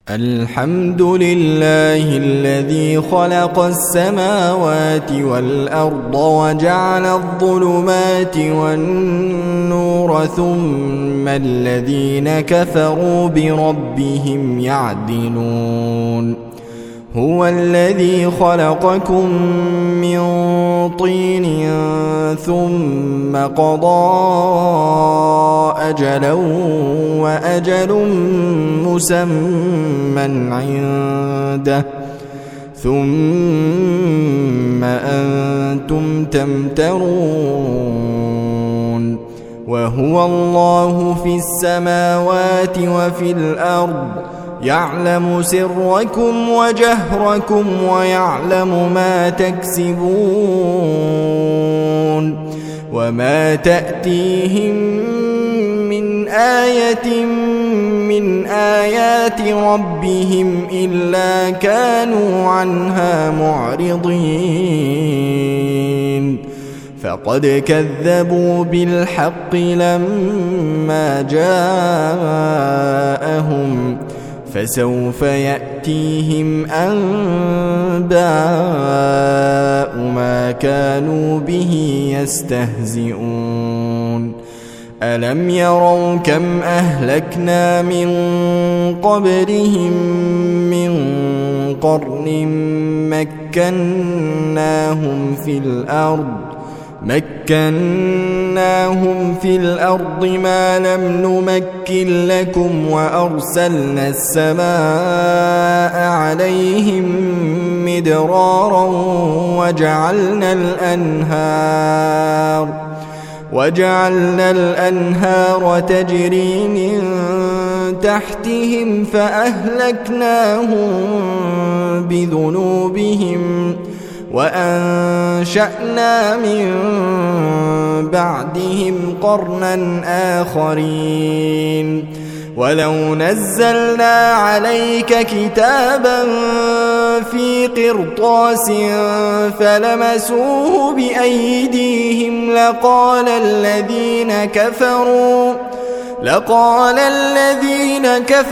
الحمد لله الذي خلق السماوات والأرض وجعل الظلمات والنور ثم الذين كفروا بربهم يعدلون هو الذي خلقكم من طين ثم قضى أجلا وأجل مسمى عنده ثم أنتم تمترون وهو الله في السماوات وفي الأرض يعلم سركم وجهركم ويعلم ما تكسبون وما تأتيهم من آية من آيات ربهم إلا كانوا عنها معرضين فقد كذبوا بالحق لما جاءهم فسوف يأتيهم أنباء ما كانوا به يستهزئون ألم يروا كم أهلكنا من قبلهم من قرن مكناهم في الأرض ما لم نمكن لكم وأرسلنا السماء عليهم مدرارا وجعلنا الأنهار تجري من تحتهم فأهلكناهم بذنوبهم وأنشأنا من بعدهم قرنا آخرين ولو نزلنا عليك كتابا في قرطاس فلمسوه بأيديهم لقال الذين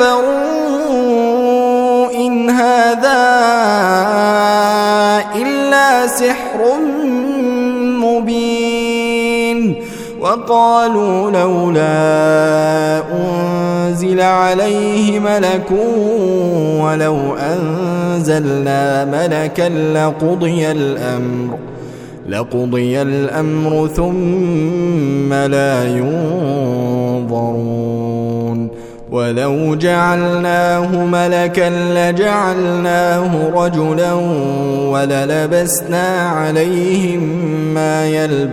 كفروا إن هذا إلا سحر مبين وقالوا لولا أنزل عليه ملك ولو أنزلنا ملكا لقضي الأمر ثم لا ينظرون ولو جعلناه ملكا لجعلناه رجلا وللبسنا عليهم ما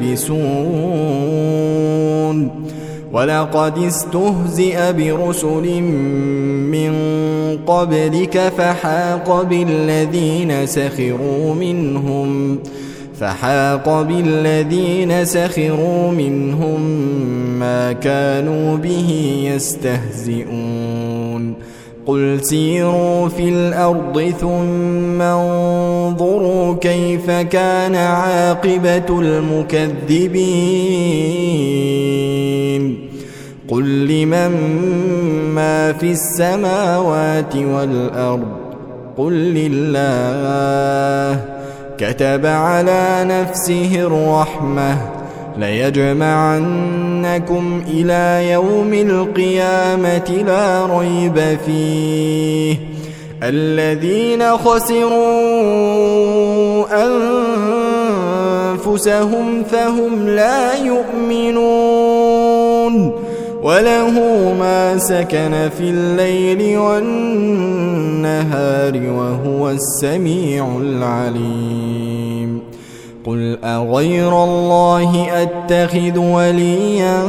يلبسون ولقد استهزئ برسل من قبلك فحاق بالذين سخروا منهم ما كانوا به يستهزئون قل سيروا في الأرض ثم انظروا كيف كان عاقبة المكذبين قل لمن ما في السماوات والأرض قل لله كتب على نفسه الرحمة ليجمعنكم إلى يوم القيامة لا ريب فيه الذين خسروا أنفسهم فهم لا يؤمنون وله ما سكن في الليل والنهار وهو السميع العليم قل أغير الله أتخذ وليا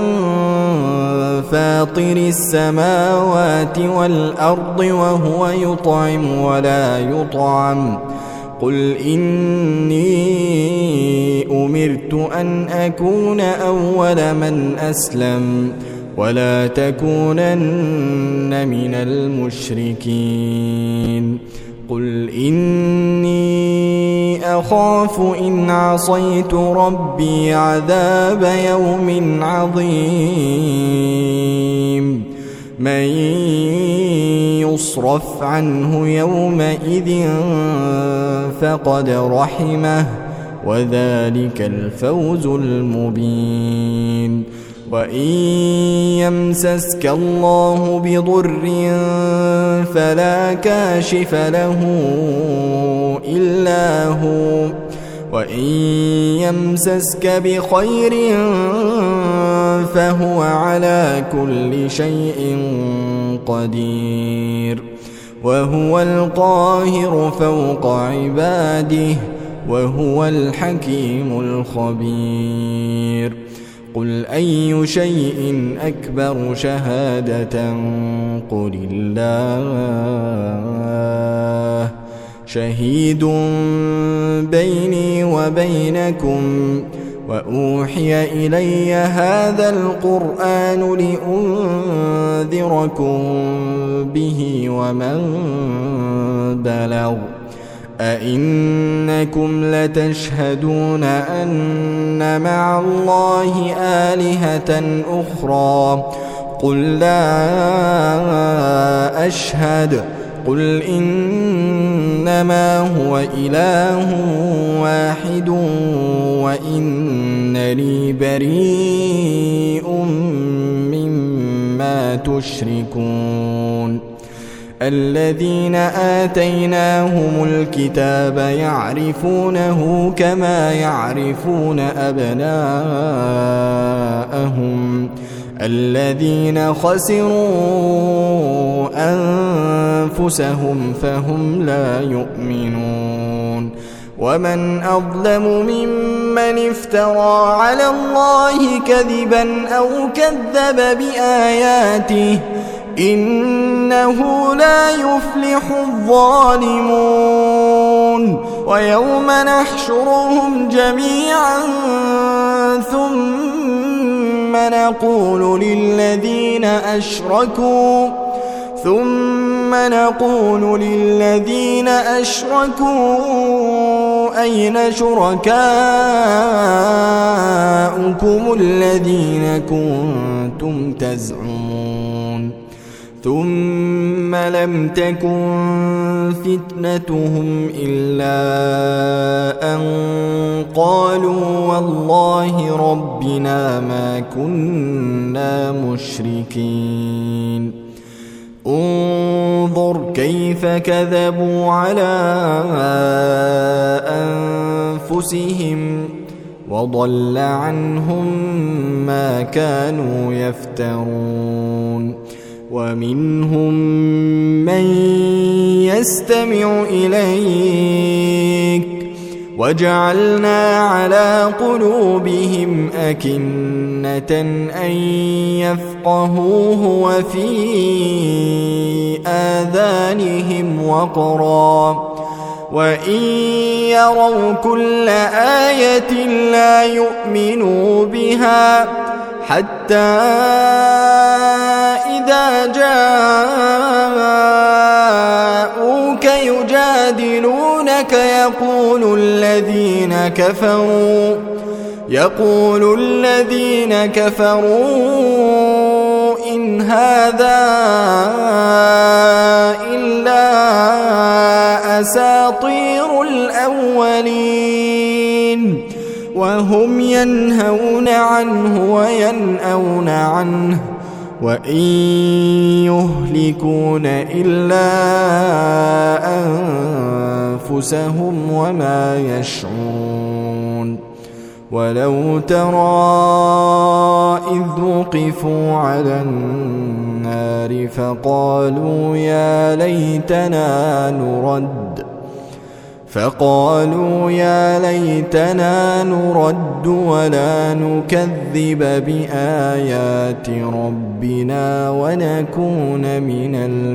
فاطر السماوات والأرض وهو يطعم ولا يطعم قل إني أمرت أن أكون أول من أسلم ولا تكونن من المشركين قل إني أخاف إن عصيت ربي عذاب يوم عظيم من يصرف عنه يومئذ فقد رحمه وذلك الفوز المبين. وإن يمسسك الله بضر فلا كاشف له إلا هو وإن يمسسك بخير فهو على كل شيء قدير وهو القاهر فوق عباده وهو الحكيم الخبير. قل أي شيء أكبر شهادة قل الله شهيد بيني وبينكم وأوحي إلي هذا القرآن لأنذركم به ومن بلغ. أئنكم لتشهدون أن مع الله آلهة أخرى قل لا أشهد قل إنما هو إله واحد وإنني بريء مما تشركون. الذين آتيناهم الكتاب يعرفونه كما يعرفون أبناءهم الذين خسروا أنفسهم فهم لا يؤمنون. ومن أظلم ممن افترى على الله كذبا أو كذب بآياته إنه لا يفلح الظالمون. ويوم نحشرهم جميعا ثم نقول للذين أشركوا أين شركاؤكم الذين كنتم تزعمون ثم لم تكن فتنتهم إلا أن قالوا والله ربنا ما كنا مشركين. انظر كيف كذبوا على أنفسهم وضل عنهم ما كانوا يفترون. ومنهم من يستمع إليك وجعلنا على قلوبهم أكنة أن يفقهوه وفي آذانهم وقرا وإن يروا كل آية لا يؤمنوا بها حتى إذا جاءوك يجادلونك يقول الذين كفروا إن هذا إلا أساطير الأولين وهم ينهون عنه وينأون عنه وإن يهلكون إلا أنفسهم وما يشعرون. ولو ترى إذ وقفوا على النار فقالوا يا ليتنا نرد ولا نكذب بآيات ربنا ونكون من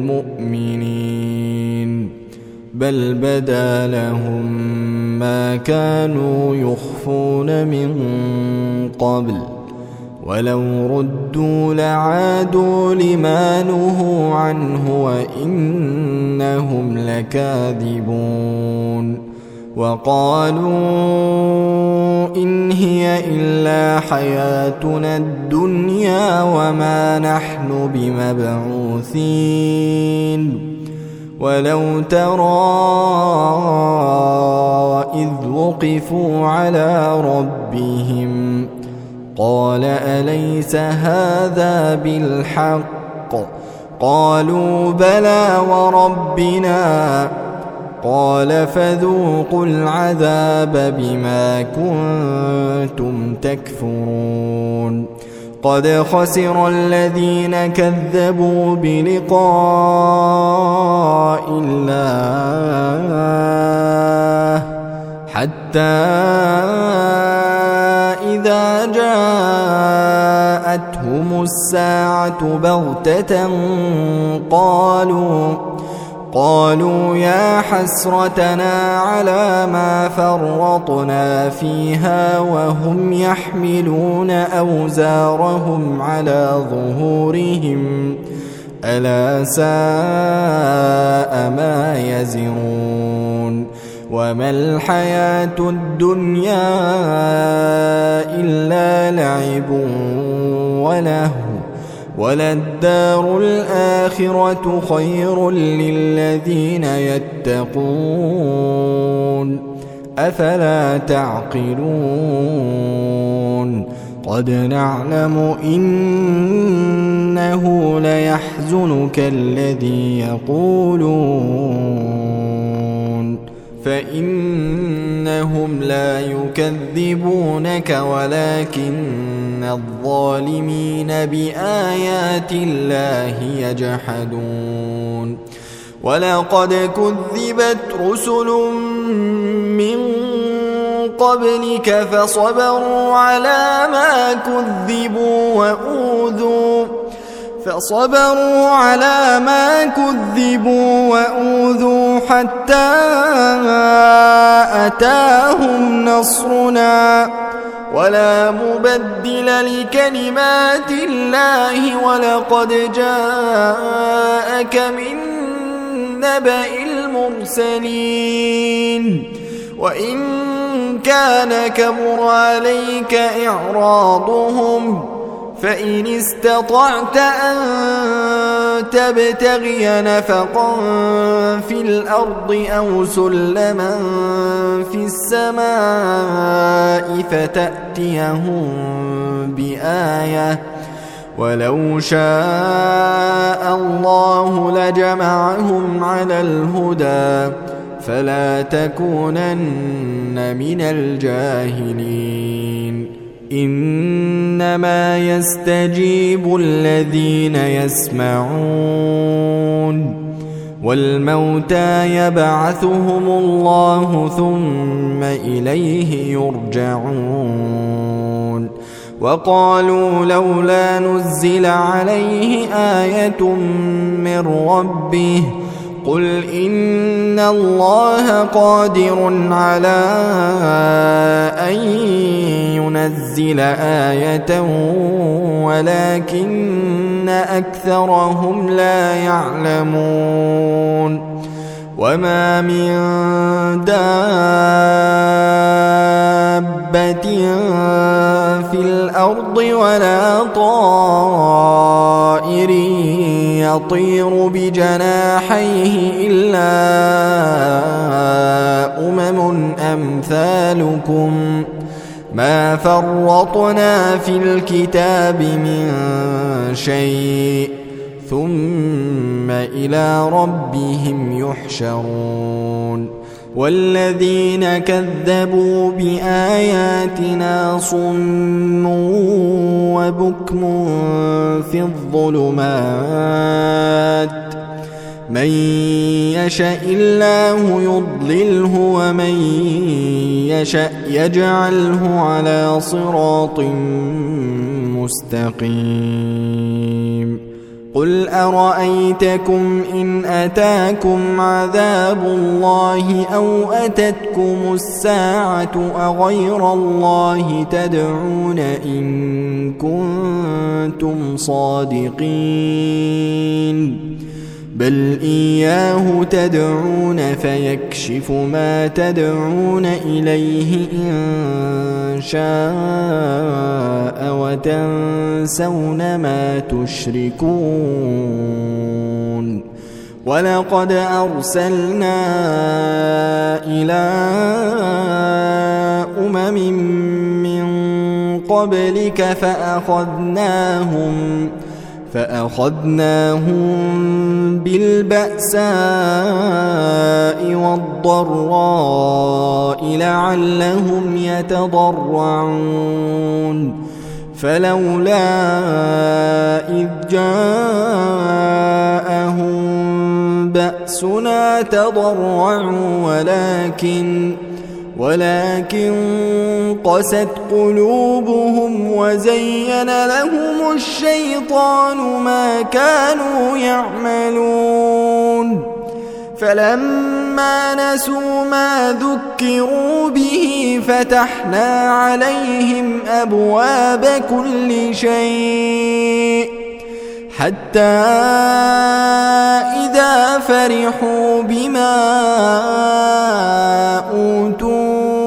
المؤمنين بل بدا لهم ما كانوا يخفون من قبل ولو ردوا لعادوا لما نهوا عنه وإنهم لكاذبون. وقالوا إن هي إلا حياتنا الدنيا وما نحن بمبعوثين ولو ترى إذ وقفوا على ربهم قال أليس هذا بالحق قالوا بلى وربنا قال فذوقوا العذاب بما كنتم تكفرون قد خسر الذين كذبوا بلقاء الله حتى إذا جاءتهم الساعة بغتة قالوا يا حسرتنا على ما فرطنا فيها وهم يحملون أوزارهم على ظهورهم ألا ساء ما يزرون وما الحياة الدنيا إلا لعب ولهو وللدار الآخرة خير للذين يتقون أفلا تعقلون قد نعلم إنه ليحزنك الذي يقولون فإنهم لا يكذبونك ولكن الظالمين بآيات الله يجحدون ولقد كذبت رسل من قبلك فصبروا على ما كذبوا وأوذوا حتى أتاهم نصرنا ولا مبدل لكلمات الله ولقد جاءك من نبأ المرسلين وإن كان كبر عليك إعراضهم فإن استطعت أن تبتغي نفقا في الأرض أو سلما في السماء فتأتيهم بآية ولو شاء الله لجمعهم على الهدى فلا تكونن من الجاهلين إنما يستجيب الذين يسمعون والموتى يبعثهم الله ثم إليه يرجعون وقالوا لولا نزل عليه آية من ربه قل إن الله قادر على أن ينزل آية ولكن أكثرهم لا يعلمون وما من دابة في الأرض ولا طائر يطير بجناحيه إلا أمثالكم ما فرطنا في الكتاب من شيء ثم إلى ربهم يحشرون والذين كذبوا بآياتنا صم وبكم في الظلمات من يشاء الله يضلله ومن يشاء يجعله على صراط مستقيم قل أرأيتكم إن أتاكم عذاب الله أو أتتكم الساعة أغير الله تدعون إن كنتم صادقين بل إياه تدعون فيكشف ما تدعون إليه إن شاء وتنسون ما تشركون ولقد أرسلنا إلى أمم من قبلك فأخذناهم بالبأساء والضراء لعلهم يتضرعون فلولا إذ جاءهم بأسنا تضرعوا ولكن قست قلوبهم وزين لهم الشيطان ما كانوا يعملون فلما نسوا ما ذكروا به فتحنا عليهم أبواب كل شيء حتى إذا فرحوا بما أوتوا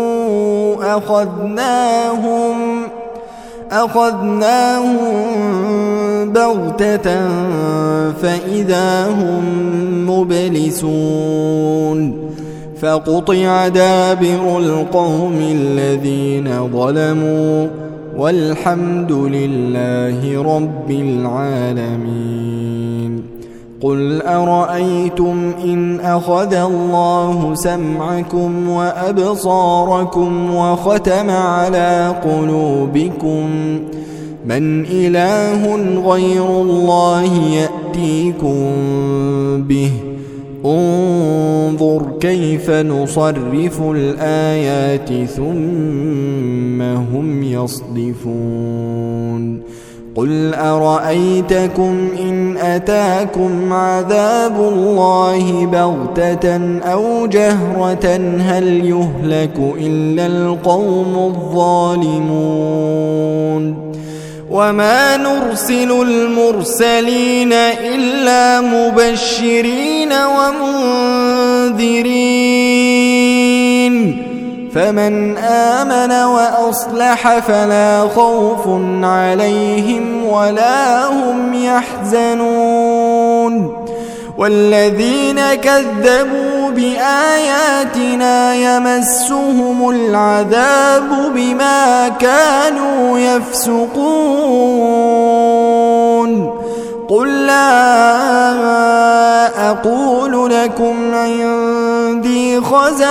أخذناهم بغتة فإذا هم مبلسون فقطع دابر القوم الذين ظلموا والحمد لله رب العالمين قل أرأيتم إن أخذ الله سمعكم وأبصاركم وختم على قلوبكم من إله غير الله يأتيكم به انظر كيف نصرف الآيات ثم هم يصدفون قل أرأيتكم إن أتاكم عذاب الله بغتة أو جهرة هل يهلك إلا القوم الظالمون وما نرسل المرسلين إلا مبشرين ومنذرين فمن آمن وأصلح فلا خوف عليهم ولا هم يحزنون والذين كذبوا بآياتنا يمسهم العذاب بما كانوا يفسقون قل لا أقول لكم عندي خزائن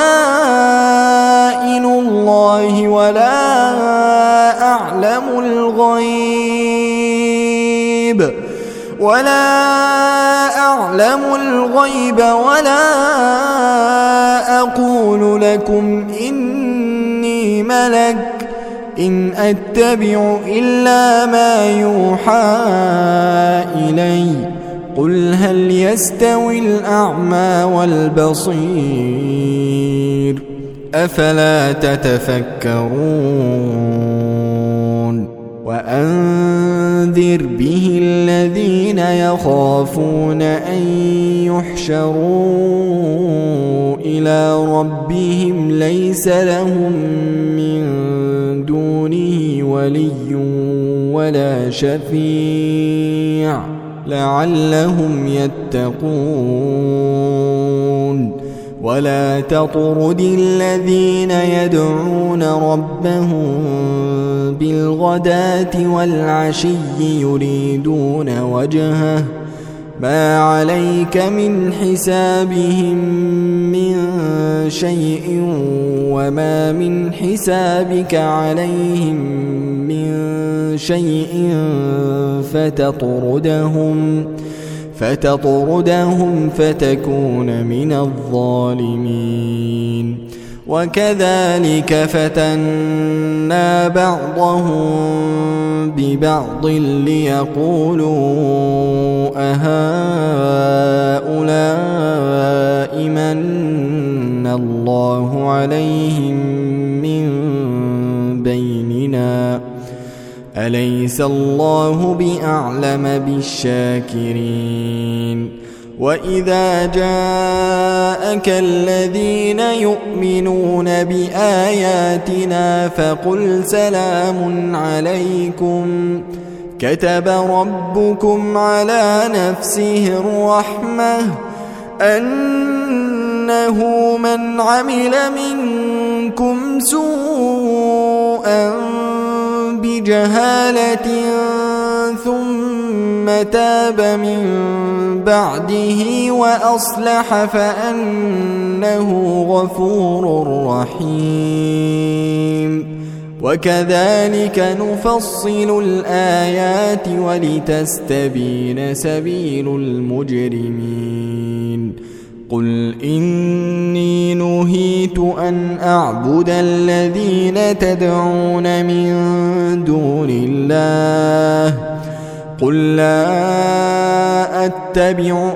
الله ولا أعلم الغيب ولا أقول لكم إني ملك إن أتبع إلا ما يوحى إلي قل هل يستوي الأعمى والبصير أفلا تتفكرون وأنذر به الذين يخافون أن يحشروا إلى ربهم ليس لهم من دونه ولي ولا شفيع لعلهم يتقون ولا تطرد الذين يدعون ربهم بالغداة والعشي يريدون وجهه ما عليك من حسابهم من شيء وما من حسابك عليهم من شيء فتطردهم فتكون من الظالمين وكذلك فتنا بعضهم ببعض ليقولوا أهؤلاء من الله عليهم من بيننا أليس الله بأعلم بالشاكرين وإذا جاءك الذين يؤمنون بآياتنا فقل سلام عليكم كتب ربكم على نفسه الرحمة أنه من عمل منكم سوءا بجهالة ثم تاب من بعده وأصلح فأنه غفور رحيم وكذلك نفصل الآيات ولتستبين سبيل المجرمين قل إني نهيت أن أعبد الذين تدعون من دون الله قل لا أتبع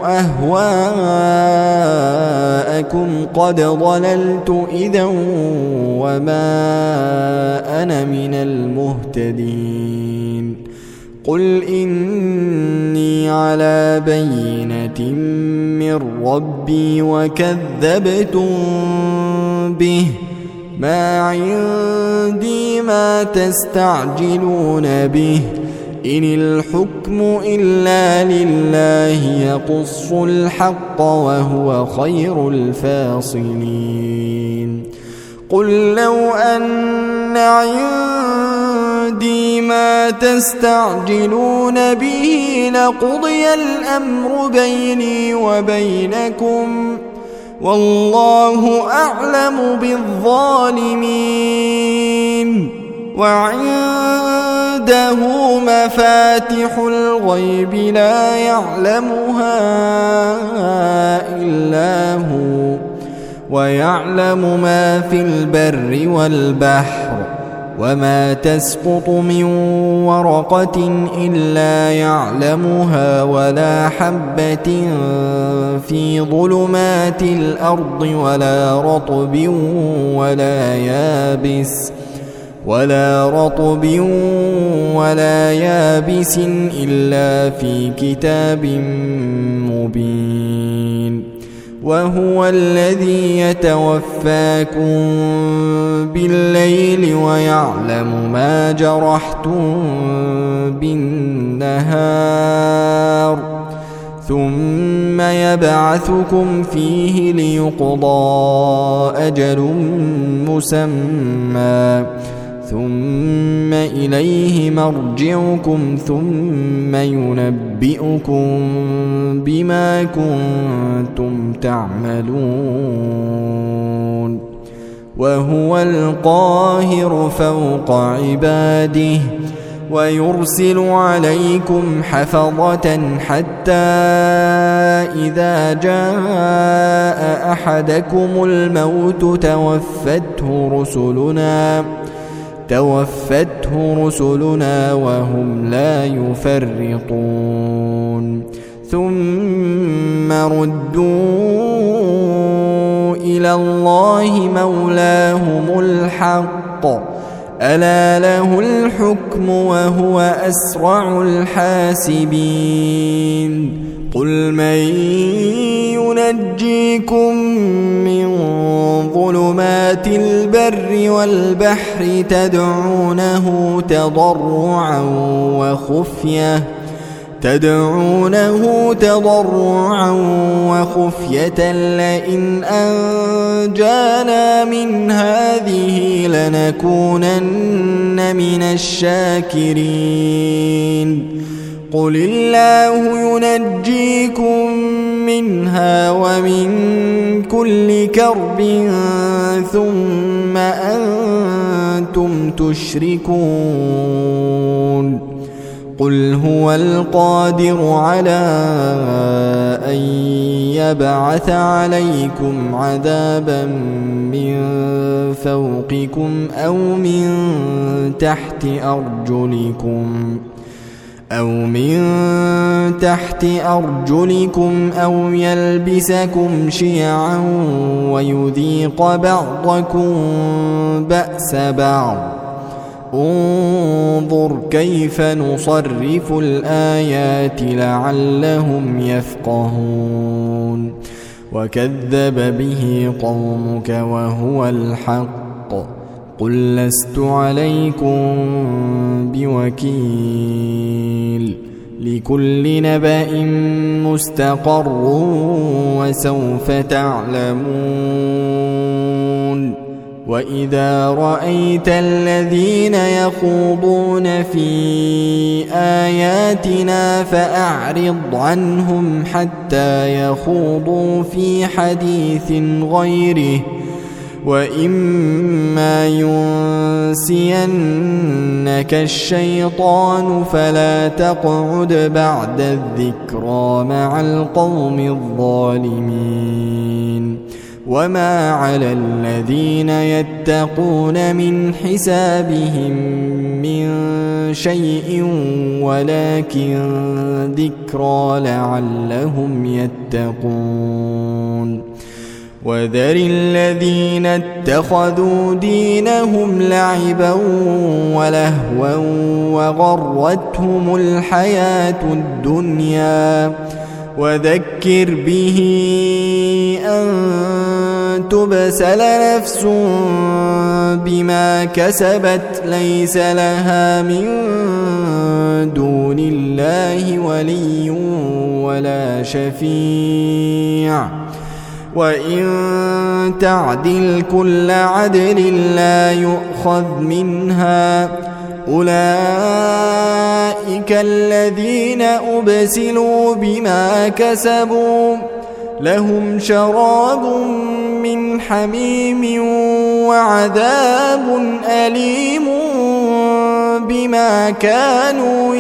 أهواءكم قد ضللت إذا وما أنا من المهتدين قل إني على بينة من ربي وكذبتم به ما عندي ما تستعجلون به إن الحكم إلا لله يقص الحق وهو خير الفاصلين قل لو أن عندي ما تستعجلون به لقضي الأمر بيني وبينكم والله أعلم بالظالمين وعنده مفاتح الغيب لا يعلمها إلا هو ويعلم ما في البر والبحر وما تسقط من ورقة إلا يعلمها ولا حبة في ظلمات الأرض ولا رطب ولا يابس إلا في كتاب مبين وهو الذي يتوفاكم بالليل ويعلم ما جرحتم بالنهار ثم يبعثكم فيه ليقضى أجل مسمى ثم إليه مرجعكم ثم ينبئكم بما كنتم تعملون وهو القاهر فوق عباده ويرسل عليكم حفظة حتى إذا جاء أحدكم الموت توفته رسلنا وهم لا يفرطون ثم ردوا إلى الله مولاهم الحق ألا له الحكم وهو أسرع الحاسبين قل من ينجيكم من ظلمات البر والبحر تدعونه تضرعا وخفية لئن أنجانا من هذه لنكونن من الشاكرين قل الله ينجيكم منها ومن كل كرب ثم أنتم تشركون قل هو القادر على أن يبعث عليكم عذابا من فوقكم أو من تحت أرجلكم أو يلبسكم شيعا ويذيق بعضكم بأس بعض انظر كيف نصرف الآيات لعلهم يفقهون وكذب به قومك وهو الحق قل لست عليكم بوكيل لكل نبأ مستقر وسوف تعلمون وإذا رأيت الذين يخوضون في آياتنا فأعرض عنهم حتى يخوضوا في حديث غيره وإما ينسينك الشيطان فلا تقعد بعد الذكرى مع القوم الظالمين وما على الذين يتقون من حسابهم من شيء ولكن ذكرى لعلهم يتقون وذر الذين اتخذوا دينهم لعبا ولهوا وغرتهم الحياة الدنيا وذكر به أن تبسل نفس بما كسبت ليس لها من دون الله ولي ولا شفيع وإن تعدل كل عدل لا يؤخذ منها أولئك الذين أبسلوا بما كسبوا لهم شراب من حميم وعذاب أليم بما كانوا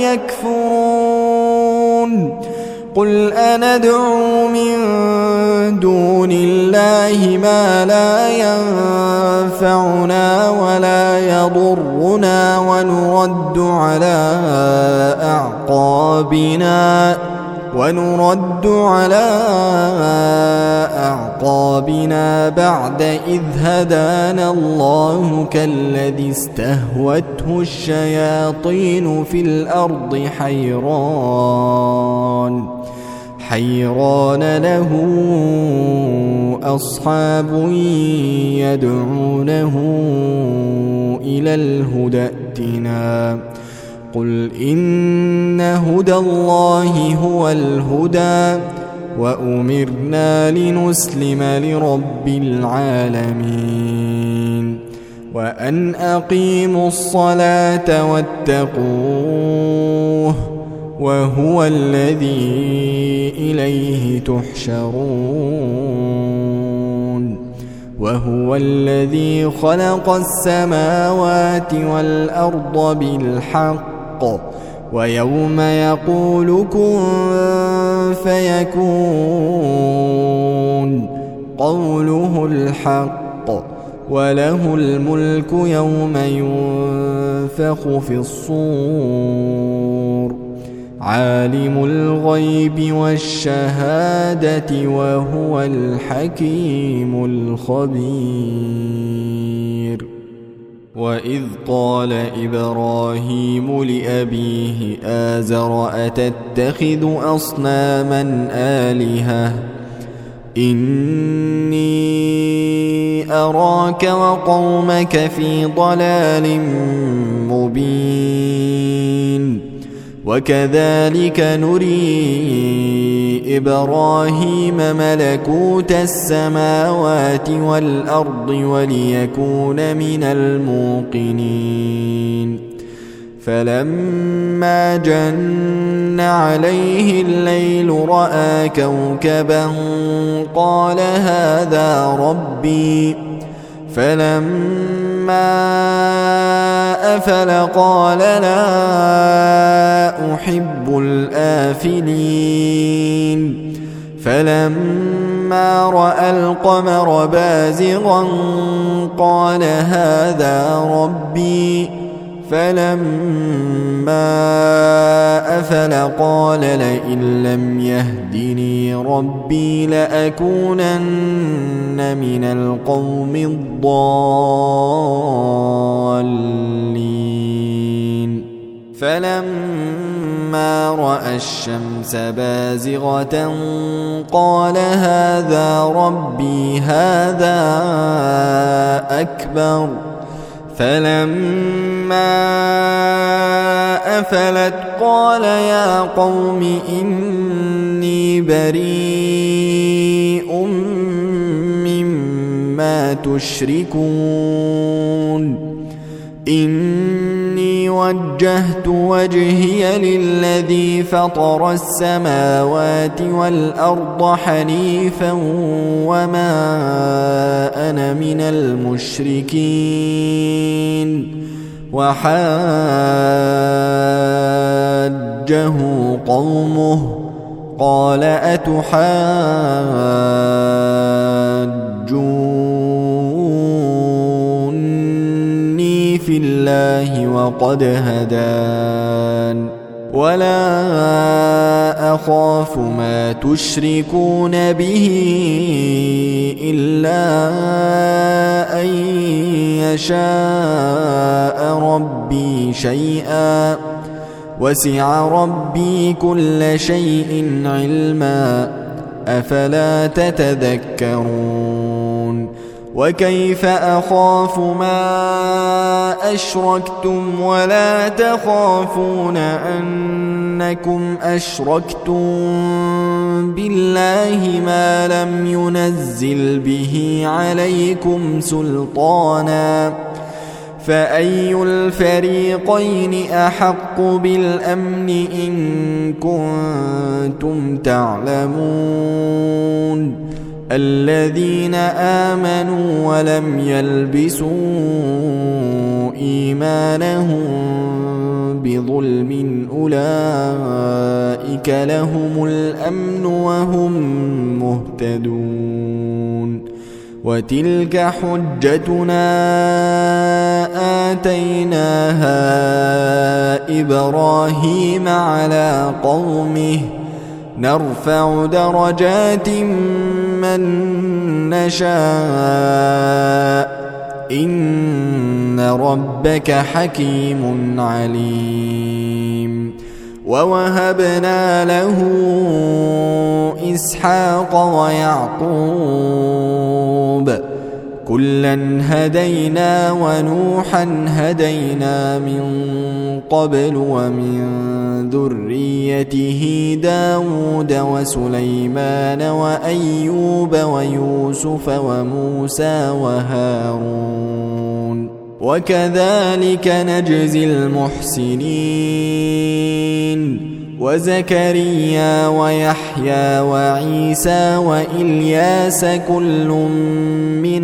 يكفرون قل أندعو من دون الله ما لا ينفعنا ولا يضرنا ونرد على أعقابنا بعد إذ هدانا الله كالذي استهوته الشياطين في الأرض حيران له أصحاب يدعونه إلى الهدى ائتنا قل إن هدى الله هو الهدى وأمرنا لنسلم لرب العالمين وأن أقيموا الصلاة واتقوه وهو الذي إليه تحشرون وهو الذي خلق السماوات والأرض بالحق ويوم يقول كن فيكون قوله الحق وله الملك يوم ينفخ في الصور عالم الغيب والشهادة وهو الحكيم الخبير وإذ قال إبراهيم لأبيه آزر أتتخذ أصناما آلهة إني أراك وقومك في ضلال مبين وكذلك نري إبراهيم ملكوت السماوات والأرض وليكون من الموقنين فلما جن عليه الليل رأى كوكبا قال هذا ربي فلما أفل قال لا أحب الآفلين فلما رأى القمر بازغا قال هذا ربي فلما أفل قال لئن لم يهدني ربي لأكونن من القوم الضالين فلما رأى الشمس بازغة قال هذا ربي هذا أكبر فلما أفلت قال يا قوم إني بريء مما تشركون إني وجهت وجهي للذي فطر السماوات والأرض حنيفا وما أنا من المشركين وحاجه قومه قال أتحاجوني في الله وقد هدان ولا أخاف ما تشركون به إلا أن يشاء ربي شيئا وسع ربي كل شيء علما أفلا تتذكرون وكيف أخاف ما أشركتم ولا تخافون أنكم أشركتم بالله ما لم ينزل به عليكم سلطانا فأي الفريقين أحق بالأمن إن كنتم تعلمون الذين آمنوا ولم يلبسوا إيمانهم بظلم أولئك لهم الأمن وهم مهتدون وتلك حجتنا آتيناها إبراهيم على قومه نرفع درجات من نشاء إن ربك حكيم عليم ووهبنا له إسحاق ويعقوب كلا هدينا ونوحا هدينا من قبل ومن ذريته داود وسليمان وأيوب ويوسف وموسى وهارون وكذلك نجزي المحسنين وزكريا ويحيى وعيسى وإلياس كل من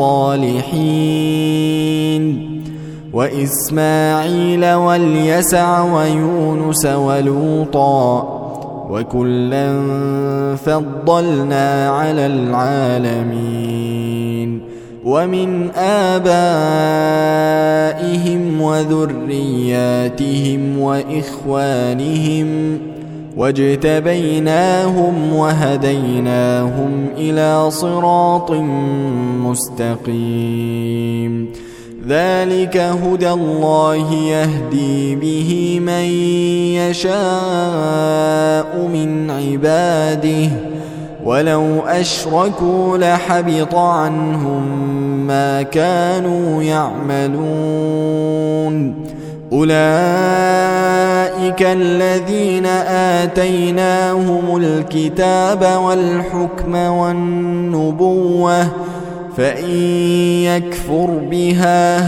الصالحين وإسماعيل واليسع ويونس ولوطا وكلا فضلنا على العالمين ومن آبائهم وذرياتهم وإخوانهم واجتبيناهم وهديناهم إلى صراط مستقيم ذلك هدى الله يهدي به من يشاء من عباده ولو أشركوا لحبط عنهم ما كانوا يعملون أولئك الذين آتيناهم الكتاب والحكم والنبوة فإن يكفر بها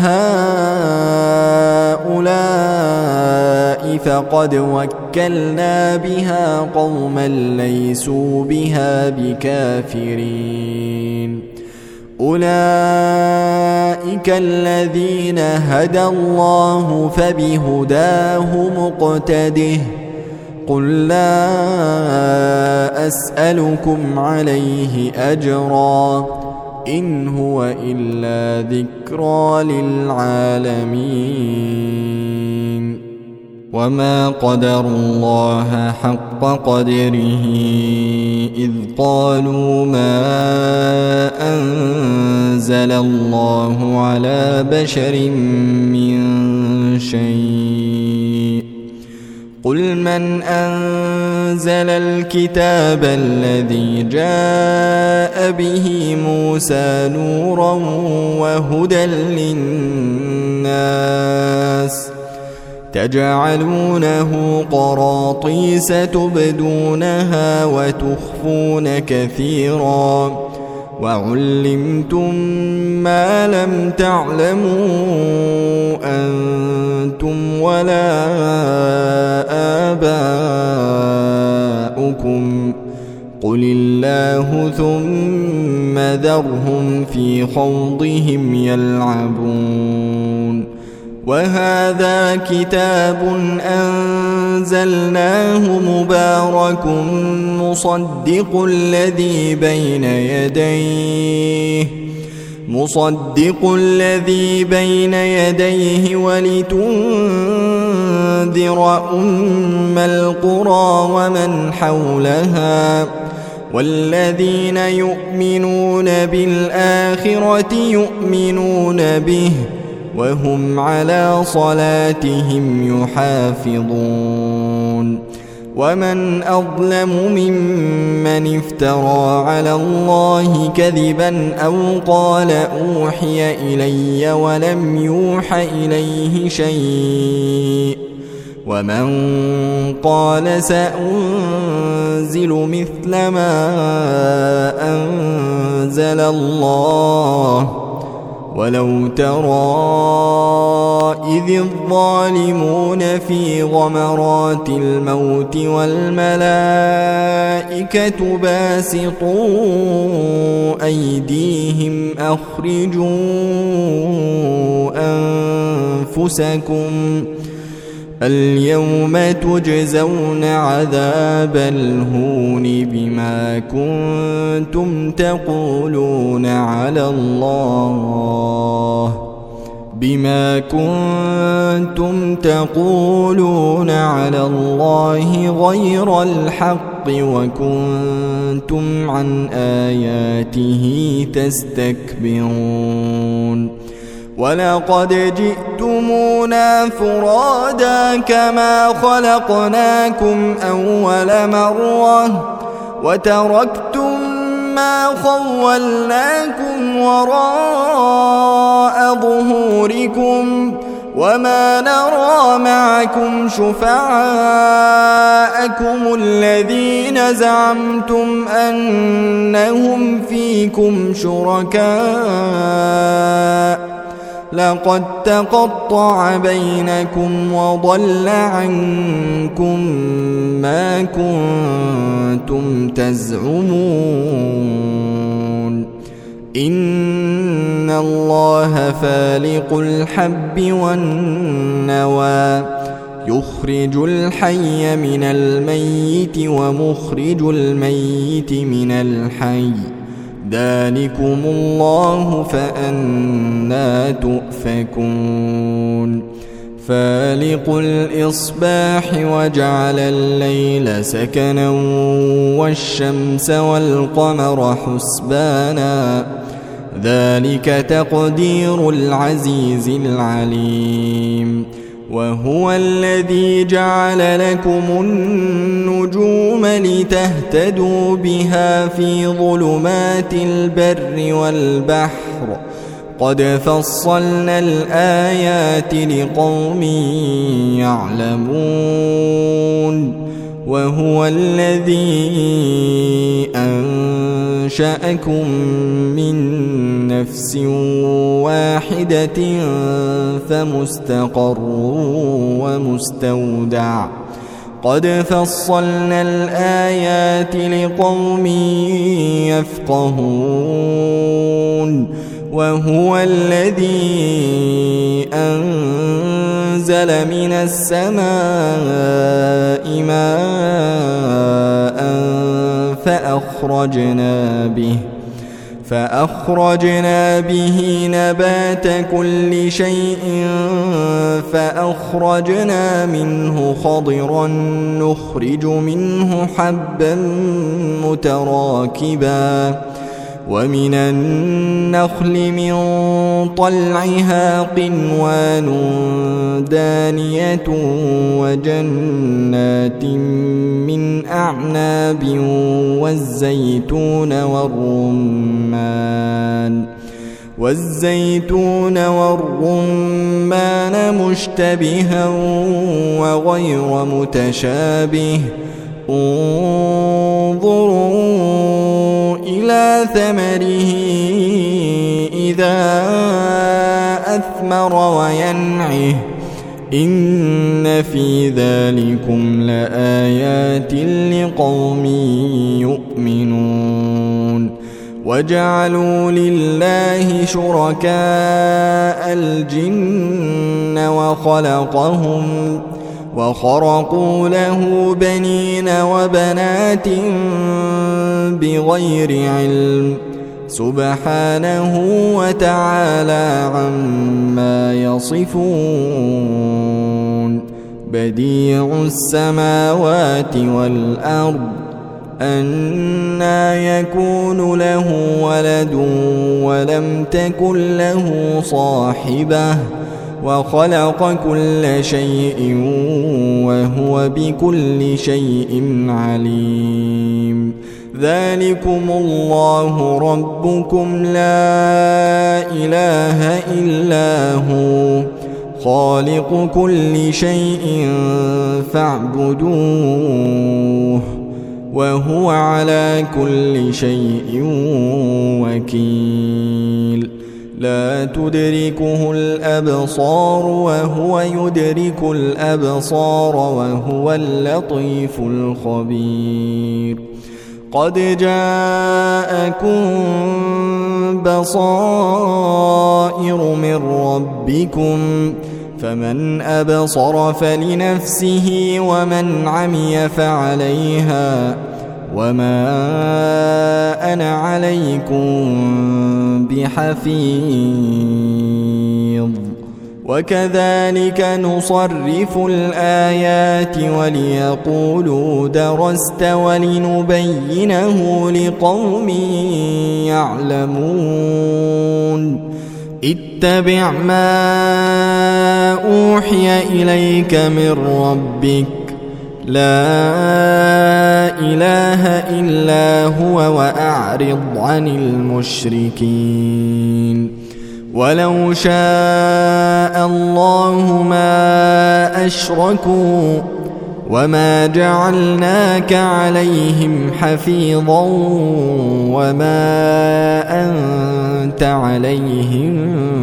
هؤلاء فقد وكلنا بها قوما ليسوا بها بكافرين أولئك الذين هدى الله فبهداه مقتده قل لا أسألكم عليه أجرا إن هو إلا ذكرى للعالمين وما قدروا الله حق قدره إذ قالوا ما أنزل الله على بشر من شيء قل من أنزل الكتاب الذي جاء به موسى نورا وهدى للناس تجعلونه قراطيس تبدونها وتخفون كثيرا وعلمتم ما لم تعلموا أنتم ولا آباؤكم قل الله ثم ذرهم في خوضهم يلعبون وهذا كتاب أنزلناه مبارك مصدق الذي بين يديه ولتنذر أم القرى ومن حولها والذين يؤمنون بالآخرة يؤمنون به وهم على صلاتهم يحافظون ومن أظلم ممن افترى على الله كذبا أو قال أوحي إلي ولم يوح إليه شيء ومن قال سأنزل مثل ما أنزل الله ولو ترى إذ الظالمون في غمرات الموت والملائكة باسطوا أيديهم أخرجوا أنفسكم اليوم تجزون عذاب الهون بما كنتم تقولون على الله غير الحق وكنتم عن آياته تستكبرون ولقد جئتمونا فرادا كما خلقناكم أول مرة وتركتم ما خولناكم وراء ظهوركم وما نرى معكم شفعاءكم الذين زعمتم أنهم فيكم شركاء لقد تقطع بينكم وضل عنكم ما كنتم تزعمون إن الله فالق الحب والنوى يخرج الحي من الميت ومخرج الميت من الحي ذلكم الله فأنى تؤفكون فالق الإصباح وجعل الليل سكنا والشمس والقمر حسبانا ذلك تقدير العزيز العليم وهو الذي جعل لكم النجوم لتهتدوا بها في ظلمات البر والبحر قد فصلنا الآيات لقوم يعلمون وهو الذي أنشأكم من نفس واحدة فمستقر ومستودع قد فصلنا الآيات لقوم يفقهون وهو الذي أنزل من السماء ماء فأخرجنا به نبات كل شيء فأخرجنا منه خضرا نخرج منه حبا متراكبا ومن النخل من طلعها قنوان دانية وجنات من أعناب والزيتون والرمان مشتبها وغير متشابه انظروا إلى ثمره إذا أثمر وينعه إن في ذلكم لآيات لقوم يؤمنون وجعلوا لله شركاء الجن وخرقوا له بنين وبنات بغير علم سبحانه وتعالى عما يصفون بديع السماوات والأرض أنى يكون له ولد ولم تكن له صاحبة وخلق كل شيء وهو بكل شيء عليم ذلكم الله ربكم لا إله إلا هو خالق كل شيء فاعبدوه وهو على كل شيء وكيل لا تدركه الأبصار وهو يدرك الأبصار وهو اللطيف الخبير قد جاءكم بصائر من ربكم فمن أبصر فلنفسه ومن عمي فعليها وما أنا عليكم بحفيظ وكذلك نصرف الآيات وليقولوا درست ولنبينه لقوم يعلمون اتبع ما أوحي إليك من ربك لا إله إلا هو وأعرض عن المشركين ولو شاء الله ما أشركوا وما جعلناك عليهم حفيظا وما أنت عليهم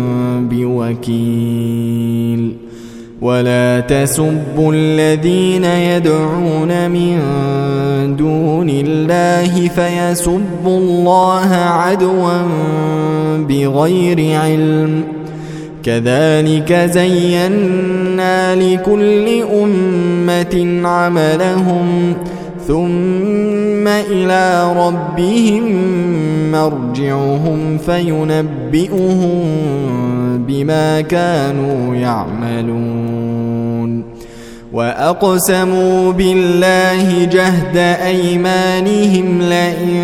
بوكيل ولا تسبوا الذين يدعون من دون الله فيسبوا الله عدوا بغير علم كذلك زينا لكل أمة عملهم ثم إلى ربهم مرجعهم فينبئهم بما كانوا يعملون وأقسموا بالله جهد أيمانهم لئن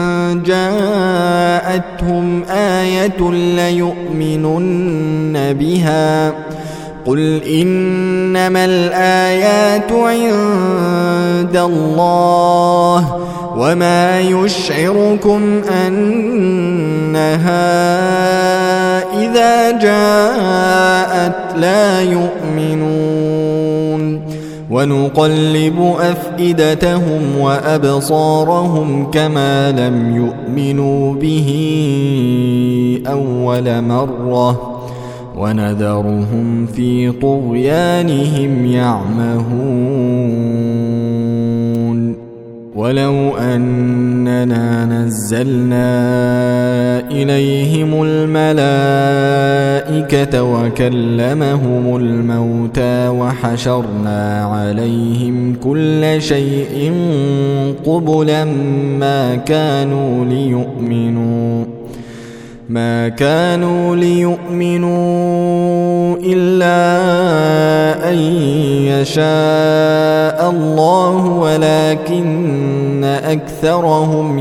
جاءتهم آية ليؤمنن بها قل إنما الآيات عند الله وما يشعركم أنها إذا جاءت لا يؤمنون ونقلب أفئدتهم وأبصارهم كما لم يؤمنوا به أول مرة ونذرهم في طغيانهم يعمهون ولو أننا نزلنا إليهم الملائكة وكلمهم الموتى وحشرنا عليهم كل شيء قبلا ما كانوا ليؤمنوا ما كانوا ليؤمنوا إلا أن يشاء الله ولكن أكثرهم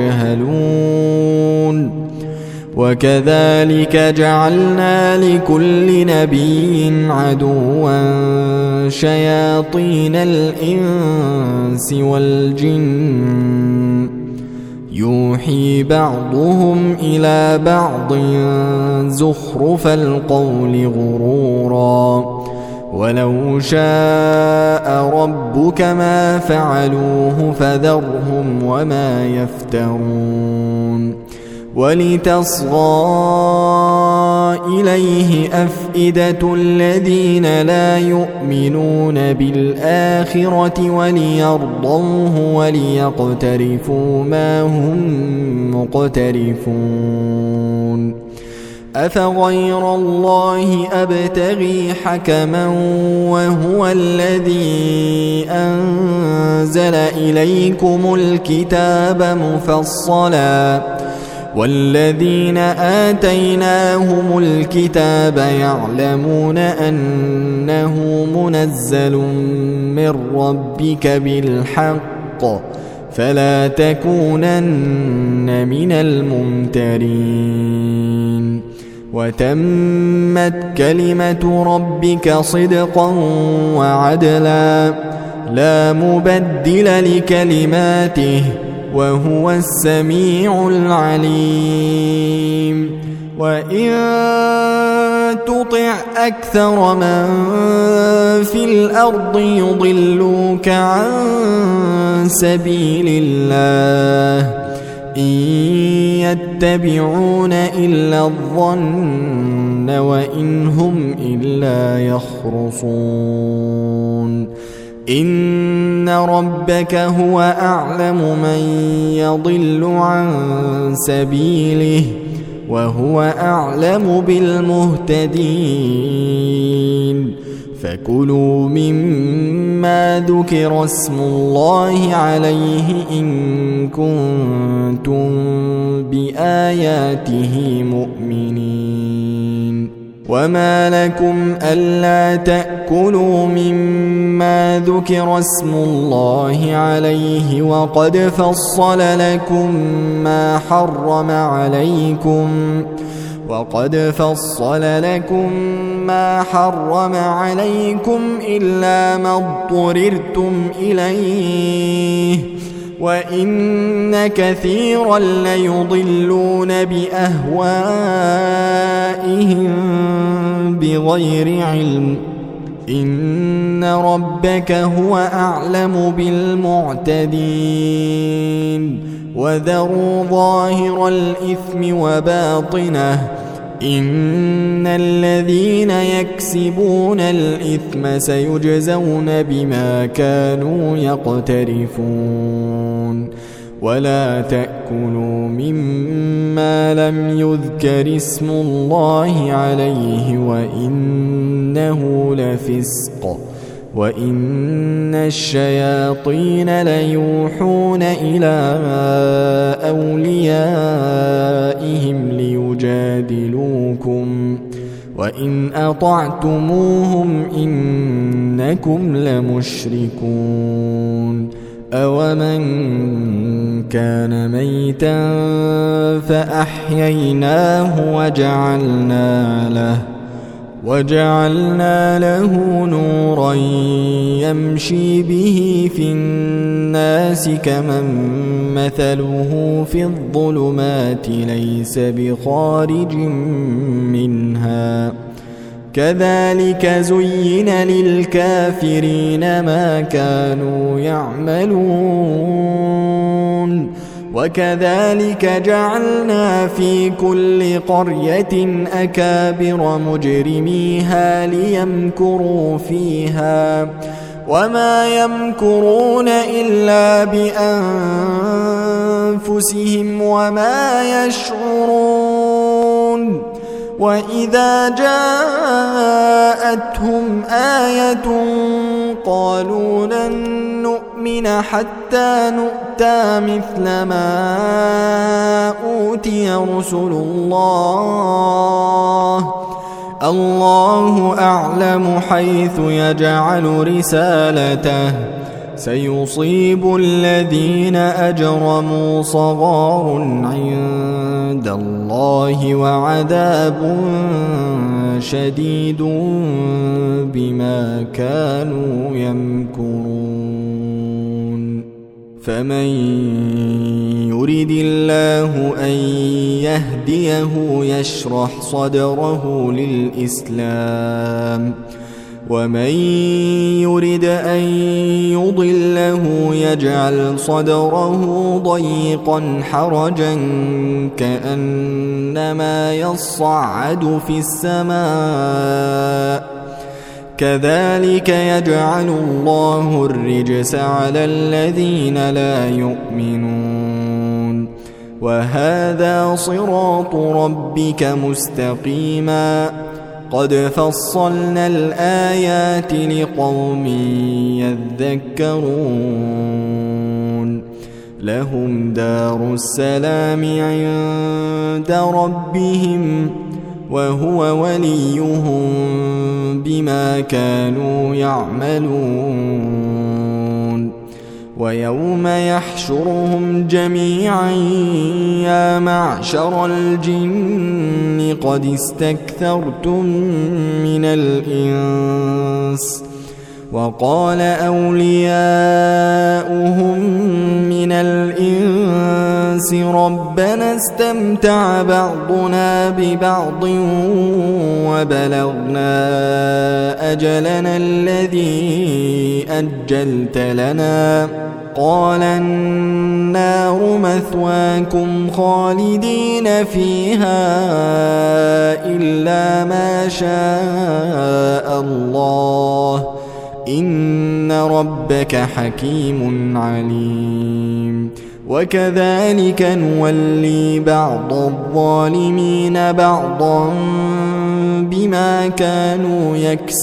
يجهلون وكذلك جعلنا لكل نبي عدوا شياطين الإنس والجن يوحي بعضهم إلى بعض زخرف القول غرورا ولو شاء ربك ما فعلوه فذرهم وما يفترون ولتصغى إليه أفئدة الذين لا يؤمنون بالآخرة وليرضوه وليقترفوا ما هم مقترفون أفغير الله أبتغي حكما وهو الذي أنزل إليكم الكتاب مفصلا والذين آتيناهم الكتاب يعلمون أنه منزل من ربك بالحق فلا تكونن من الممترين وتمت كلمة ربك صدقا وعدلا لا مبدل لكلماته وهو السميع العليم وإن تطع أكثر من في الأرض يضلوك عن سبيل الله إن يتبعون إلا الظن وإن هم إلا يخرصون إن ربك هو أعلم من يضل عن سبيله وهو أعلم بالمهتدين فكلوا مما ذكر اسم الله عليه إن كنتم بآياته مؤمنين وما لكم ألا تأكلوا مما ذكر اسم الله عليه وقد فصل لكم ما حرم عليكم إلا ما اضطررتم إليه وإن كثيرا ليضلون بأهوائهم بغير علم إن ربك هو أعلم بالمعتدين وذروا ظاهر الإثم وباطنه إن الذين يكسبون الإثم سيجزون بما كانوا يقترفون ولا تأكلوا مما لم يذكر اسم الله عليه وإنه لفسق وإن الشياطين ليوحون إلى أوليائهم ليجادلوكم وإن أطعتموهم إنكم لمشركون أومن كان ميتا فأحييناه وجعلنا له نورا يمشي به في الناس كمن مثله في الظلمات ليس بخارج منها كذلك زين للكافرين ما كانوا يعملون وكذلك جعلنا في كل قرية أكابر مجرميها ليمكروا فيها وما يمكرون إلا بأنفسهم وما يشعرون وإذا جاءتهم آية قالوا لن نؤمن حتى نؤمن أوتيتا مثل ما أوتي رسل الله الله أعلم حيث يجعل رسالته سيصيب الذين أجرموا صغار عند الله وعذاب شديد بما كانوا يمكرون فمن يرد الله أن يهديه يشرح صدره للإسلام ومن يرد أن يضله يجعل صدره ضيقا حرجا كأنما يصعد في السماء كذلك يجعل الله الرجس على الذين لا يؤمنون وهذا صراط ربك مستقيما قد فصلنا الآيات لقوم يذكرون لهم دار السلام عند ربهم وهو وليهم بما كانوا يعملون ويوم يحشرهم جميعا يا معشر الجن قد استكثرتم من الإنس وقال أولياؤهم من الإنس ربنا استمتع بعضنا ببعض وبلغنا أجلنا الذي أجلت لنا قال النار مثواكم خالدين فيها إلا ما شاء الله إن ربك حكيم عليم وكذلك نولي بعض الظالمين بعضا بما كانوا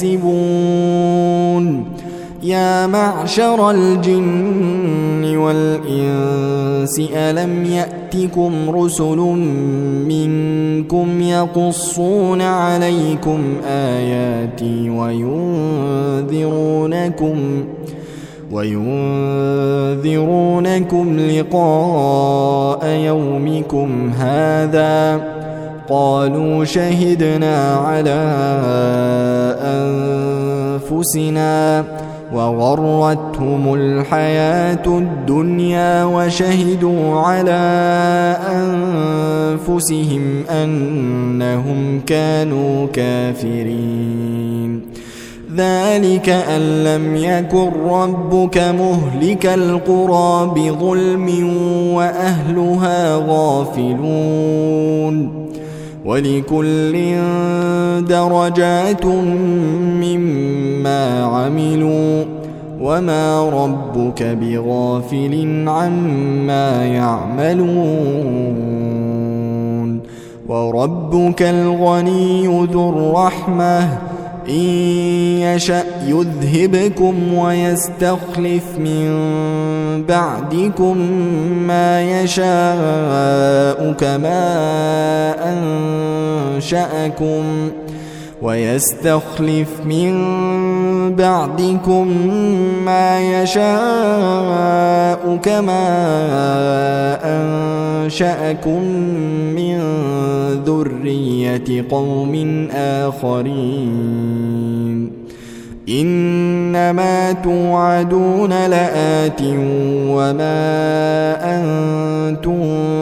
يكسبون يا معشر الجن والإنس ألم يأتكم رسل منكم يقصون عليكم آياتي وينذرونكم لقاء يومكم هذا قالوا شهدنا على أنفسنا وغرتهم الحياة الدنيا وشهدوا على أنفسهم أنهم كانوا كافرين ذلك أن لم يكن ربك مهلك القرى بظلم وأهلها غافلون ولكل درجات مما عملوا وما ربك بغافل عما يعملون وربك الغني ذو الرحمة إن يشأ يذهبكم ويستخلف من بعدكم ما يشاء كما أنشأكم من ذرية قوم آخرين إنما توعدون لآت وما أنتم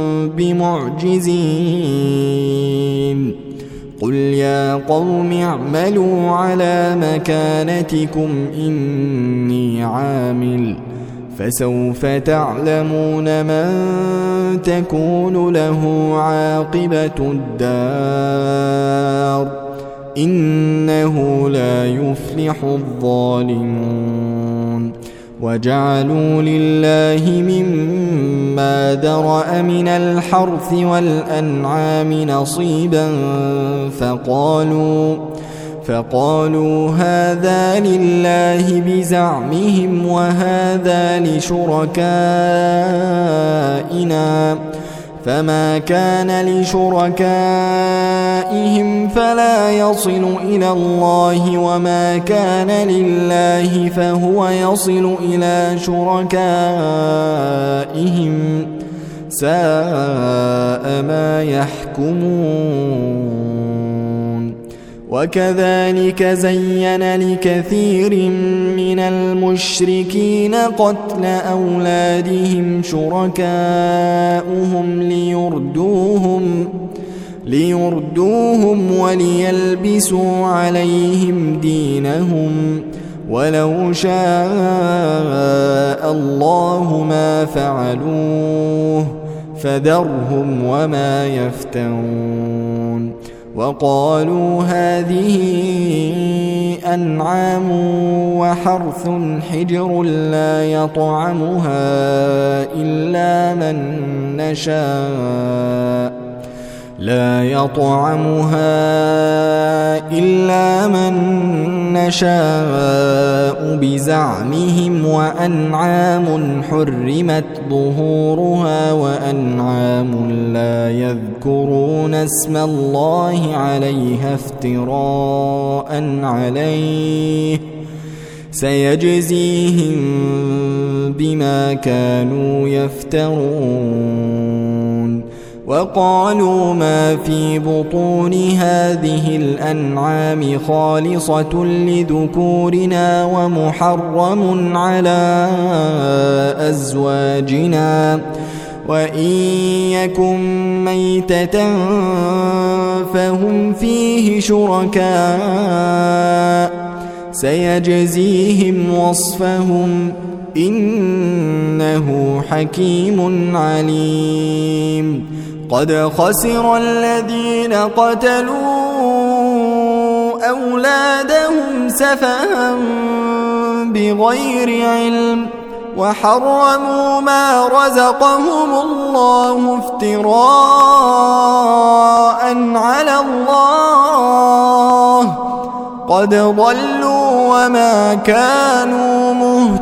بمعجزين قل يا قوم اعملوا على مكانتكم إني عامل فسوف تعلمون من تكون له عاقبة الدار إنه لا يفلح الظالمون وجعلوا لله مما ذرأ من فقالوا هذا لله بزعمهم وهذا لشركائنا فما كان لشركائهم فلا يصل إلى الله وما كان لله فهو يصل إلى شركائهم ساء ما يحكمون. وكذلك زين لكثير من المشركين قتل أولادهم شركاؤهم ليردوهم وليلبسوا عليهم دينهم ولو شاء الله ما فعلوه فذرهم وما يفترون. وقالوا هذه أنعام وحرث حجر لا يطعمها إلا من نشاء بزعمهم وأنعام حرمت ظهورها وأنعام لا يذكرون اسم الله عليها افتراء عليه سيجزيهم بما كانوا يفترون. وقالوا ما في بطون هذه الأنعام خالصة لذكورنا ومحرم على أزواجنا وإن يكن ميتة فهم فيه شركاء سيجزيهم وصفهم إنه حكيم عليم. قد خسر الذين قتلوا أولادهم سفها بغير علم وحرموا ما رزقهم الله افتراء على الله قد ضلوا وما كانوا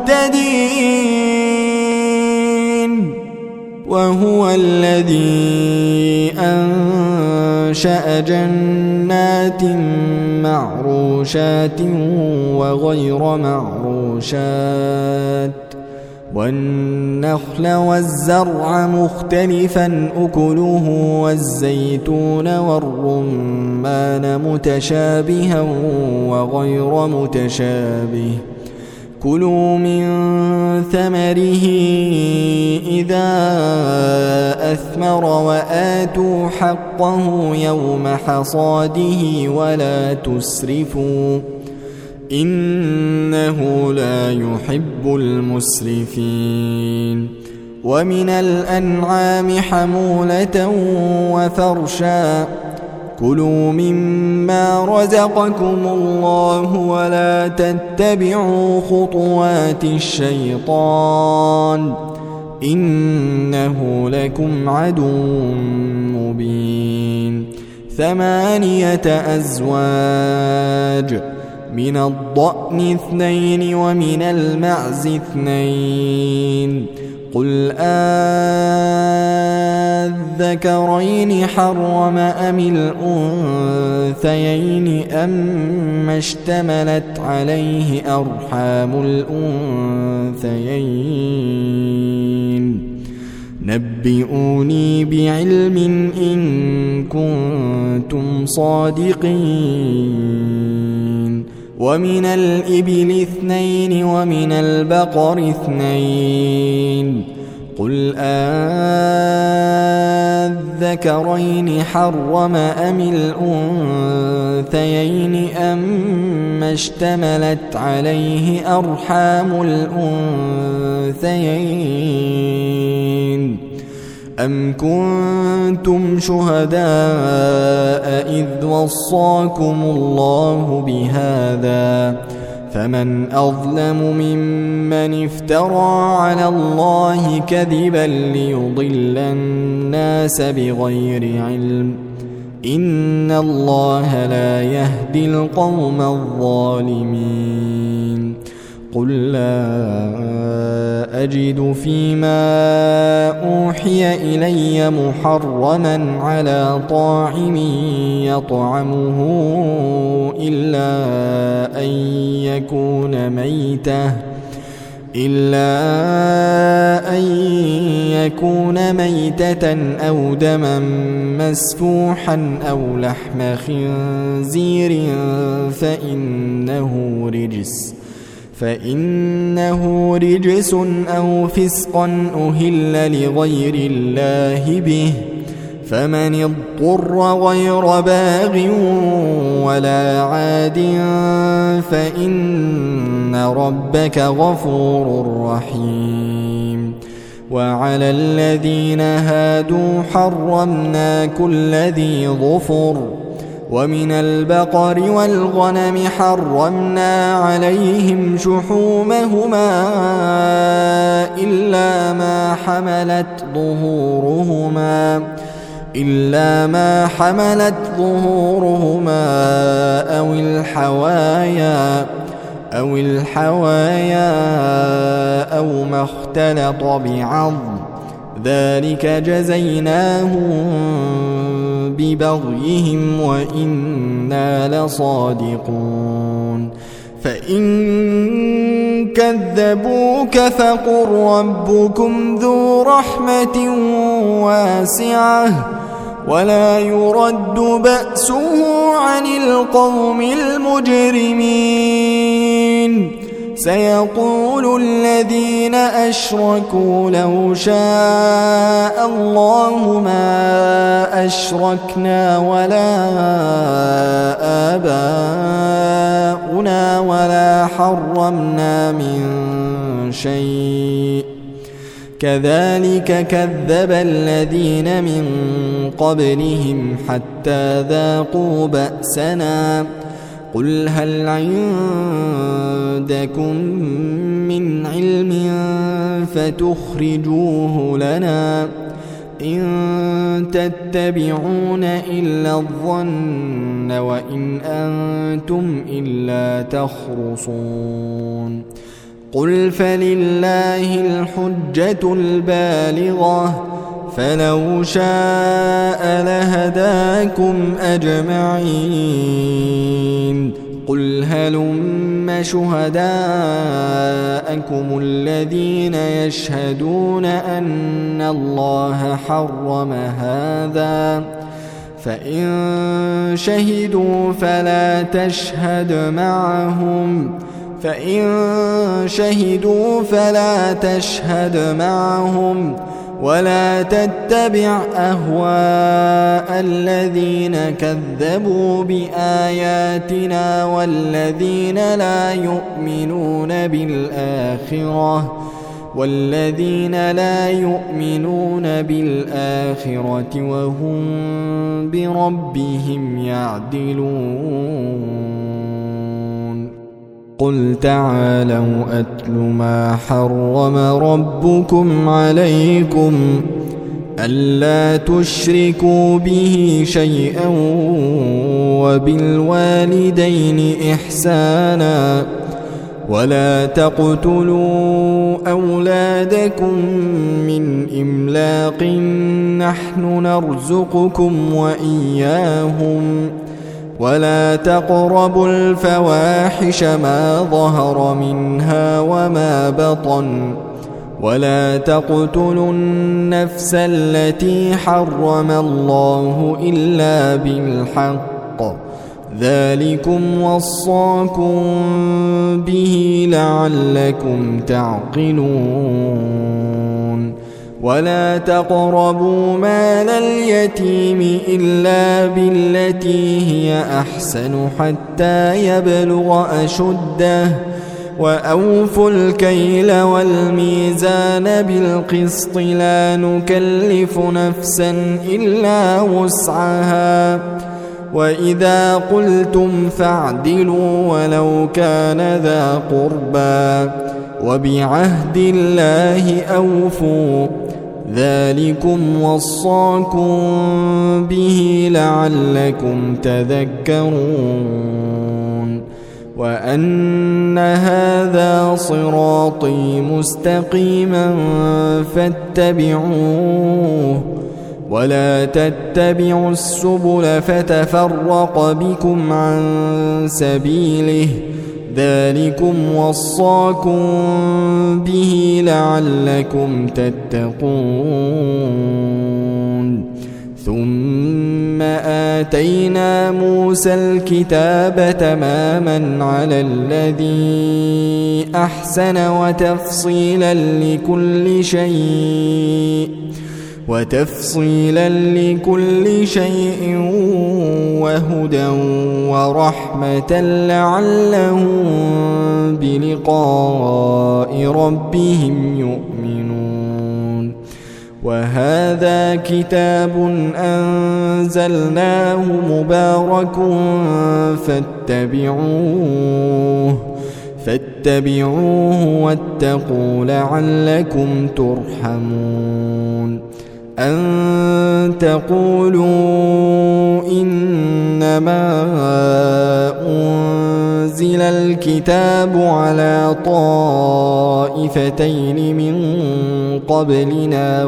مهتدين. وهو الذي أنشأ جنات معروشات وغير معروشات والنخل والزرع مختلفا أكله والزيتون والرمان متشابها وغير متشابه كلوا من ثمره إذا أثمر وآتوا حقه يوم حصاده ولا تسرفوا إنه لا يحب المسرفين. ومن الأنعام حمولة وفرشا كلوا مما رزقكم الله ولا تتبعوا خطوات الشيطان إنه لكم عدو مبين. 8 أزواج من الضأن 2 ومن المعز 2 قل أذكرين حرم أم الأنثيين أما اشتملت عليه أرحام الأنثيين نبئوني بعلم إن كنتم صادقين. ومن الإبل 2 ومن البقر 2 قل أذكرين حرم أم الأنثيين أما اشتملت عليه أرحام الأنثيين أم كنتم شهداء إذ وصاكم الله بهذا فمن أظلم ممن افترى على الله كذبا ليضل الناس بغير علم إن الله لا يهدي القوم الظالمين قل لا أجد فيما أوحي إلي محرما على طاعم يطعمه إلا أن يكون ميتة أو دما مسفوحا أو لحم خنزير فإنه رجس أو فسقا أهل لغير الله به فمن اضطر غير باغ ولا عاد فإن ربك غفور رحيم وعلى الذين هادوا حرمنا كل ذي ظفر ومن البقر والغنم حرمنا عليهم شحومهما إلا ما حملت ظهورهما أو الحوايا أو ما اختلط بعظم ذلك جزيناهم ببغيهم وإنا لصادقون فإن كذبوك فقل ربكم ذو رحمة واسعة ولا يرد بأسه عن القوم المجرمين سيقول الذين أشركوا لو شاء الله ما أشركنا ولا آباؤنا ولا حرمنا من شيء كذلك كذب الذين من قبلهم حتى ذاقوا بأسنا قل هل عندكم من علم فتخرجوه لنا إن تتبعون إلا الظن وإن أنتم إلا تخرصون قل فلله الحجة البالغة فلو شاء لهداكم أجمعين قل هلم شهداءكم الذين يشهدون أن الله حرم هذا فإن شهدوا فلا تشهد معهم ولا تتبع أهواء الذين كذبوا بآياتنا والذين لا يؤمنون بالآخرة وهم بربهم يعدلون قل تعالوا أتل ما حرم ربكم عليكم ألا تشركوا به شيئا وبالوالدين إحسانا ولا تقتلوا أولادكم من إملاق نحن نرزقكم وإياهم ولا تقربوا الفواحش ما ظهر منها وما بطن ولا تقتلوا النفس التي حرم الله إلا بالحق ذلكم وصاكم به لعلكم تعقلون ولا تقربوا مال اليتيم إلا بالتي هي أحسن حتى يبلغ أشده وأوفوا الكيل والميزان بالقسط لا نكلف نفسا إلا وسعها وإذا قلتم فاعدلوا ولو كان ذا قربى وبعهد الله أوفوا ذلكم وصاكم به لعلكم تذكرون وأن هذا صراطي مستقيما فاتبعوه ولا تتبعوا السبل فتفرق بكم عن سبيله ذلكم وصاكم به لعلكم تتقون ثم آتينا موسى الكتاب تماما على الذي أحسن وتفصيلا لكل شيء وهدى ورحمة لعلهم بلقاء ربهم يؤمنون وهذا كتاب أنزلناه مبارك فاتبعوه واتقوا لعلكم ترحمون أن تقولوا إنما أنزل الكتاب على طائفتين من قبلنا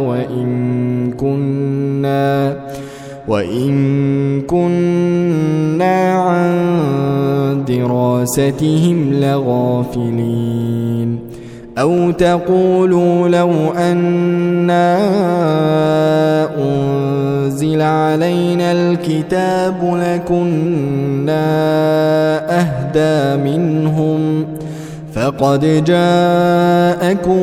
وإن كنا عن دراستهم لغافلين أو تقولوا لو أنا أنزل علينا الكتاب لكنا أهدى منهم فقد جاءكم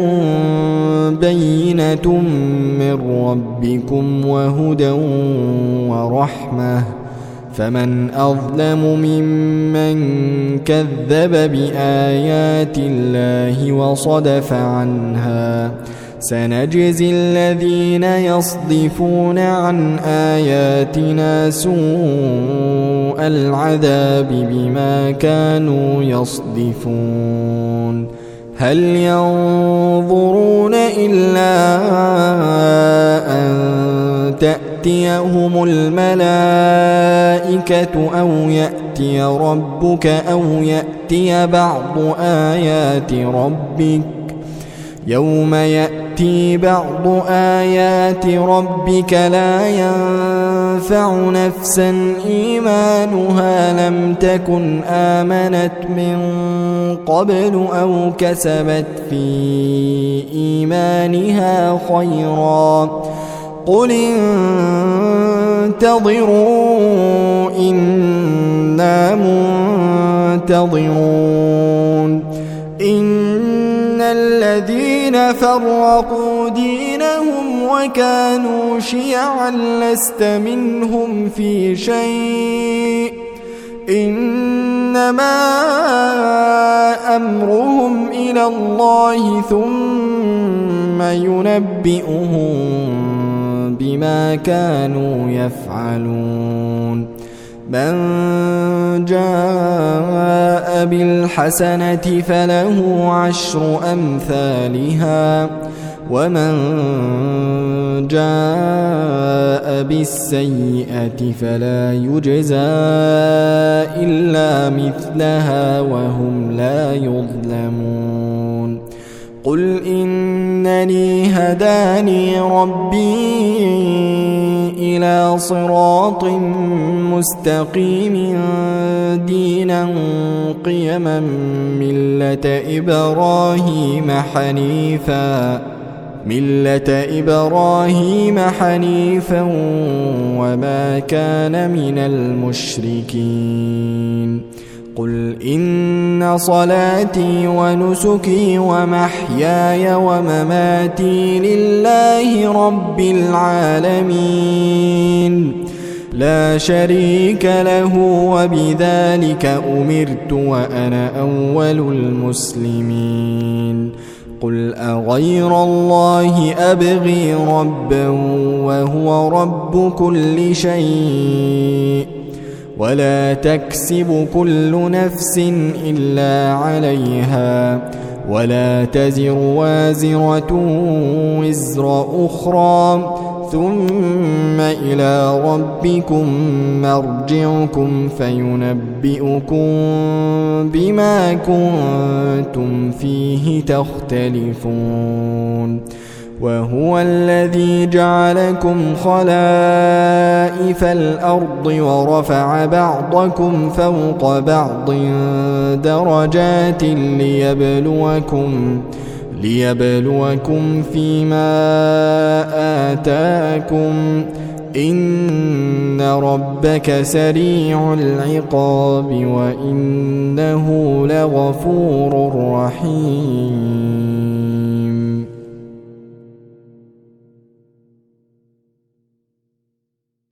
بينة من ربكم وهدى ورحمة فمن أظلم ممن كذب بآيات الله وصدف عنها سنجزي الذين يصدفون عن آياتنا سوء العذاب بما كانوا يصدفون هل ينظرون إلا أن تأتيهم الملائكة أو يأتي ربك أو يأتي بعض آيات ربك يوم يأتي بعض آيات ربك لا ينفع نفسا إيمانها لم تكن آمنت من قبل أو كسبت في إيمانها خيرا قل انتظروا إنا منتظرون إن الذين فرقوا دينهم وكانوا شيعا لست منهم في شيء إنما أمرهم إلى الله ثم ينبئهم بما كانوا يفعلون من جاء بالحسنة فله 10 أمثالها ومن جاء بالسيئة فلا يجزى إلا مثلها وهم لا يظلمون قل إنني هداني ربي إلى صراط مستقيم دينا قيما ملة إبراهيم حنيفا وما كان من المشركين قل إن صلاتي ونسكي ومحياي ومماتي لله رب العالمين لا شريك له وبذلك أمرت وأنا أول المسلمين قل أغير الله أبغي ربا وهو رب كل شيء ولا تكسب كل نفس إلا عليها ولا تزر وازرة وزر أخرى ثم إلى ربكم مرجعكم فينبئكم بما كنتم فيه تختلفون وهو الذي جعلكم خلائف الأرض ورفع بعضكم فوق بعض درجات ليبلوكم فيما آتاكم إن ربك سريع العقاب وإنه لغفور رحيم.